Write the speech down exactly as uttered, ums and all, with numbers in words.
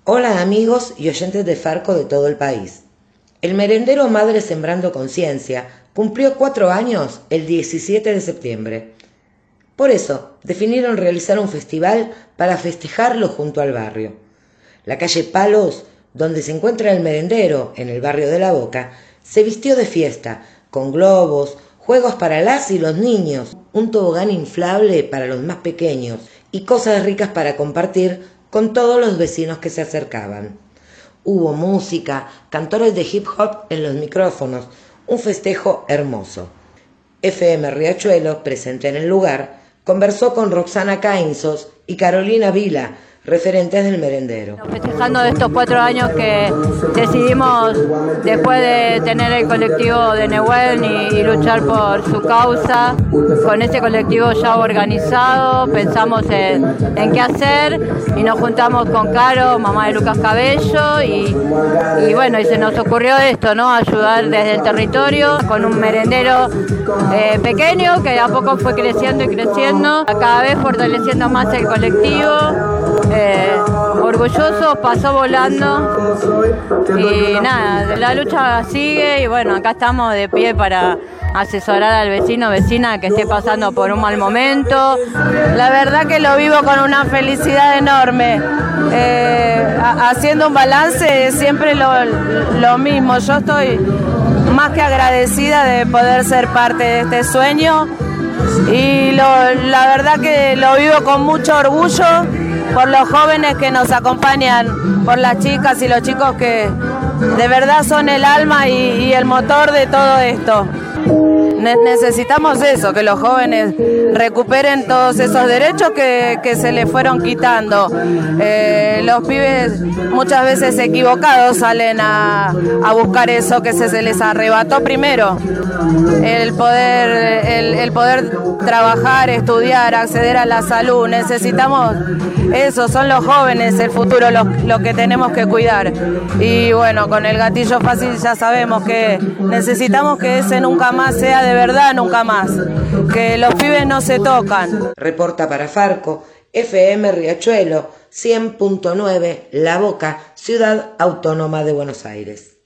Hola amigos y oyentes de Farco de todo el país. El merendero Madre Sembrando Conciencia cumplió cuatro años el diecisiete de septiembre. Por eso definieron realizar un festival para festejarlo junto al barrio. La calle Palos, donde se encuentra el merendero, en el barrio de La Boca, se vistió de fiesta, con globos, juegos para las y los niños, un tobogán inflable para los más pequeños y cosas ricas para compartir con todos los vecinos que se acercaban. Hubo música, cantores de hip hop en los micrófonos, un festejo hermoso. F M Riachuelo, presente en el lugar, conversó con Roxana Cainzos y Carolina Vila, referentes del merendero. Festejando estos cuatro años que decidimos, después de tener el colectivo de Nehuen y, y luchar por su causa, con ese colectivo ya organizado, pensamos en, en qué hacer y nos juntamos con Caro, mamá de Lucas Cabello, y, y bueno, y se nos ocurrió esto, ¿no? Ayudar desde el territorio con un merendero eh, pequeño que a poco fue creciendo y creciendo, cada vez fortaleciendo más el colectivo. Eh, orgulloso, pasó volando y nada, la lucha sigue y bueno, acá estamos de pie para asesorar al vecino, vecina que esté pasando por un mal momento. La verdad que lo vivo con una felicidad enorme, eh, haciendo un balance siempre lo, lo mismo. Yo estoy más que agradecida de poder ser parte de este sueño y lo, la verdad que lo vivo con mucho orgullo por los jóvenes que nos acompañan, por las chicas y los chicos que de verdad son el alma y, y el motor de todo esto. Ne- necesitamos eso, que los jóvenes recuperen todos esos derechos que, que se les fueron quitando. Eh, los pibes muchas veces equivocados salen a, a buscar eso que se, se les arrebató primero. El poder, el, el poder trabajar, estudiar, acceder a la salud. Necesitamos eso, son los jóvenes el futuro, lo, lo que tenemos que cuidar. Y bueno, con el gatillo fácil ya sabemos que necesitamos que ese nunca más sea de verdad, nunca más. Que los pibes no se tocan. Reporta para Farco, F M Riachuelo, cien punto nueve, La Boca, Ciudad Autónoma de Buenos Aires.